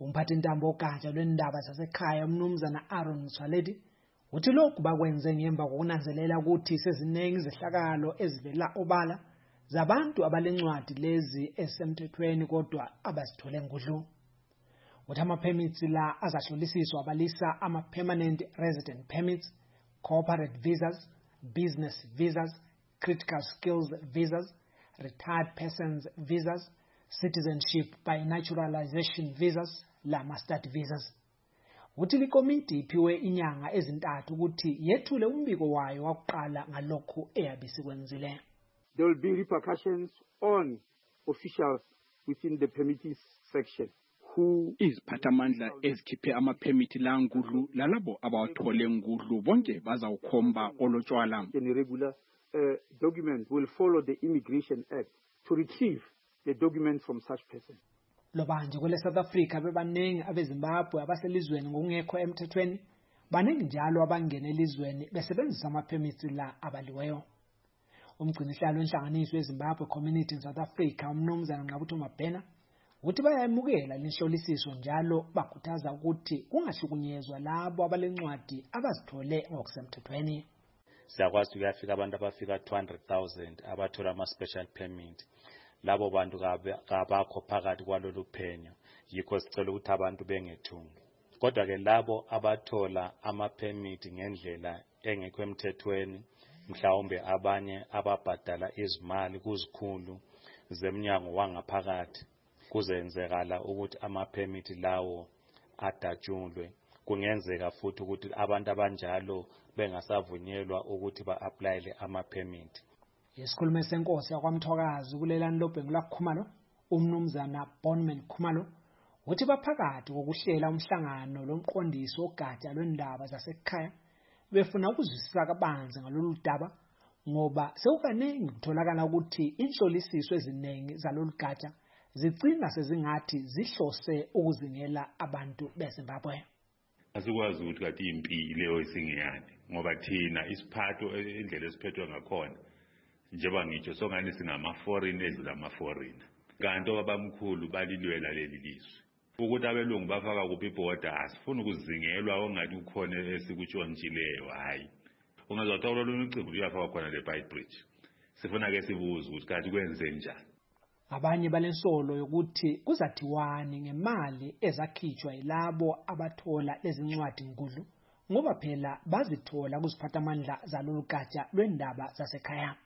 Umphathintambo wogatsha lwendaba zasekhaya umnumzana Aaron Motsoaledi uthi lokhu bakwenze ngemva kokunanzelela ukuthi seziningi izehlakalo ezivela obala zabantu abalencwadi lezi esemthethweni kodwa abazithole ngudlu. Uthi ama-permits la azahlolisiswa abalisa ama-permanent resident permits, corporate visas, business visas, critical skills visas, retired persons visas, citizenship by naturalization visas, lama-stud visas. Uthi likomiti iphiwe inyanga ezintathu ukuthi yethule umbiko wayo wakuqala ngalokhu eyabisikwenzile. There will be repercussions on officials within the permittees section who iziphathamandla ezikhiphe ama-permit la ngudlu lalabo abawathole ngudlu bonke bazawukhomba olotshwala. Irregular document will follow the Immigration Act to retrieve the document from such person. Lobanje kwele South Africa bebaningi abeZimbabwe abaselizweni ngokungekho emthethweni baningi njalo abangena elizweni besebenzisa ama-permits la abaliweyo. Umgcinihlalo wenhlanganiso yeZimbabwe Community in South Africa umnumzana Nqabutho Mabhena uthi bayayemukela lenhlolisiso njalo bakhuthaza ukuthi kungahlukunyezwa labo abalencwadi abazithole ngokusemthethweni. Siyakwazi ukuyafika abantu abafika 200,000 abathola ama-special permit. Labo bantu kabakho phakathi kwalolu phenyo, yikho sicela ukuthi abantu bengethungi. Kodwa ke labo abathola ama-permit ngendlela engekho emthethweni, mhlawumbe abanye ababhadala izimali kuzikhulu zemnyango wangaphakathi, kuzenzekala ukuthi ama-permit lawo adatshulwe. Kungenzeka futhi ukuthi abantu abanjalo bengasavunyelwa ukuthi ba-applyele ama-permit. Isikhulumi senkosi yakwaMthokazi kulelani lobhengu Khumalo, umnumzana Bonman Khumalo, uthi baphakathi kokuhlela umhlangano lomqondisi wogatsha lwendaba zasekhaya befuna ukuzwisisa kabanzi ngalolu daba ngoba sekukaningi kutholakala ukuthi inhlolisiso eziningi zalolu gatsha zigcina sezingathi zihlose ukuzingela abantu beZimbabwe. Asikwazi ukuthi kathi impilo leyo isingeyani ngoba thina isiphatho indlela esiphethwe ngakhona njengoba ngitsho songani singama-foreign edlula ama-foreigner kanti abamkhulu balilwela leli lizwe ukuthi abelungu bafaka kuphi ibhoda asifuni ukuzingelwa ongathi ukhona esikutshontsheleyo. Hayi, ungazothola lolu cimbu luyafaka khona le-Beit Bridge. Sifuna ke sibuze ukuthi kanti kwenze njani. Abanye balensolo yokuthi kuzathiwani ngemali ezakhitshwa yilabo abathola lezincwadi ngudlu ngoba phela bazithola kuziphathamandla zalolu gatsha lwendaba zasekhaya.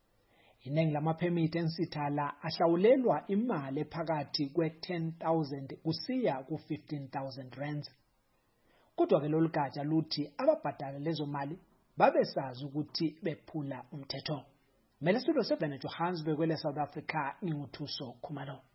Iningi lama-permit ensithala ahlawulelwa imali ephakathi kwe-10,000 kusiya ku-15,000 rands. Kodwa ke lolu gatsha luthi ababhadala lezo mali babesazi ukuthi bephula umthetho. Melesilo seBenet Johannesburg kwele South Africa, nginguthuso Khumalo.